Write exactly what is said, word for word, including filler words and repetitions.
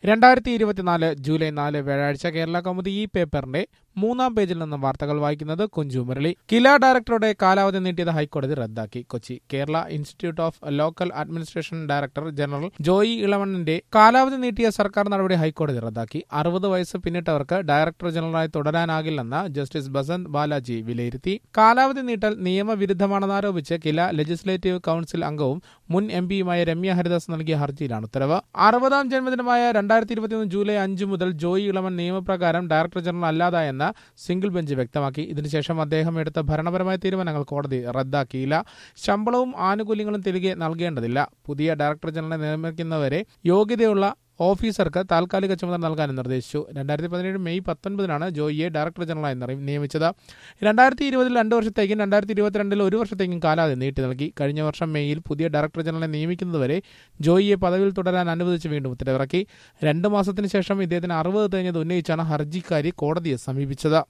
രണ്ടായിരത്തി ഇരുപത്തിനാല് ജൂലൈ നാല് വ്യാഴാഴ്ച കേരള കൗമുദി ഈ പേപ്പറിന്റെ മൂന്നാം പേജിൽ നിന്നും വാർത്തകൾ വായിക്കുന്നത് കുഞ്ചു മുരളി. കില ഡയറക്ടറുടെ കാലാവധി നീട്ടിയത് ഹൈക്കോടതി റദ്ദാക്കി. Kochi Kerala institute of local administration director general Joy ഇളവണ്ണന്റെ കാലാവധി നീട്ടിയ സർക്കാർ നടപടി ഹൈക്കോടതി റദ്ദാക്കി. അറുപത് വയസ്സ് പിന്നിട്ടവർക്ക് ഡയറക്ടർ ജനറലായി തുടരാനാകില്ലെന്ന് ജസ്റ്റിസ് ബസന്ത് ബാലാജി വിലയിരുത്തി. കാലാവധി നീട്ടൽ നിയമവിരുദ്ധമാണെന്നാരോപിച്ച് കില ലെജിസ്ലേറ്റീവ് കൌൺസിൽ അംഗവും മുൻ എം പിയുമായ രമ്യ ഹരിദാസ് നൽകിയ ഹർജിയിലാണ് ഉത്തരവ്. അറുപതാം ജന്മദിനമായ രണ്ടായിരത്തി ഇരുപത്തിയൊന്ന് ജൂലൈ അഞ്ച് മുതൽ ജോയി ഇളവൻ നിയമപ്രകാരം ഡയറക്ടർ ജനറൽ അല്ലാതായെന്ന് സിംഗിൾ ബെഞ്ച് വ്യക്തമാക്കി. ഇതിനുശേഷം അദ്ദേഹം എടുത്ത ഭരണപരമായ തീരുമാനങ്ങൾ കോടതി റദ്ദാക്കിയില്ല. ശമ്പളവും ആനുകൂല്യങ്ങളും തിരികെ നൽകേണ്ടതില്ല. പുതിയ ഡയറക്ടർ ജനറലിനെ നിയമിക്കുന്നവരെ യോഗ്യതയുള്ള ഓഫീസർക്ക് താൽക്കാലിക ചുമതല നൽകാനും നിർദ്ദേശിച്ചു. രണ്ടായിരത്തി പതിനേഴ് മെയ് പത്തൊൻപതിനാണ് ജോയിയെ ഡയറക്ടർ ജനറലായി നിയമിച്ചത്. രണ്ടായിരത്തി ഇരുപതിൽ രണ്ട് വർഷത്തേക്കും രണ്ടായിരത്തി ഇരുപത്തിരണ്ടിൽ ഒരു വർഷത്തേക്കും കാലാവധി നീട്ടി നൽകി. കഴിഞ്ഞ വർഷം മെയ്യിൽ പുതിയ ഡയറക്ടർ ജനറലിനെ നിയമിക്കുന്നതുവരെ ജോയിയെ പദവിയിൽ തുടരാൻ അനുവദിച്ച് വീണ്ടും ഉത്തരവിറക്കി. രണ്ടു മാസത്തിന് ശേഷം ഇദ്ദേഹത്തിന് അറുപത് തികഞ്ഞത് ഉന്നയിച്ചാണ് ഹർജിക്കാരി കോടതിയെ സമീപിച്ചത്.